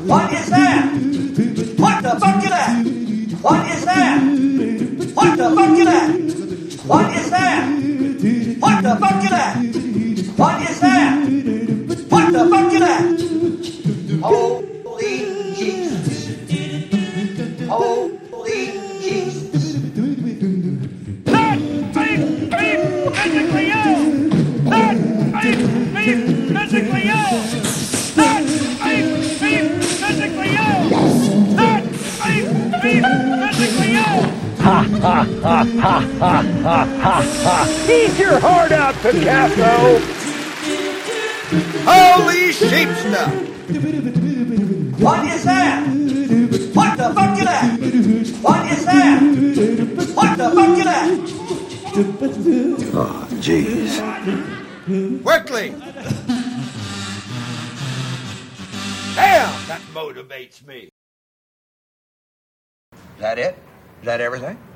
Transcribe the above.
What is that? What the fuck is that? What is that? What the fuck is that? What is that? What the fuck is that? What is that? What the fuck is that? Holy Jesus. Holy Jesus. That makes me physically ill! That makes me physically ill! That makes me physically ill! That makes me physically ill! Ha ha ha ha ha ha ha ha! Eat your heart out, Picasso! Holy sheep stuff! What is that? What the fuck is that? What is that? What the fuck is that? Oh, jeez. Quickly! Damn, that motivates me. Is that it? Is that everything?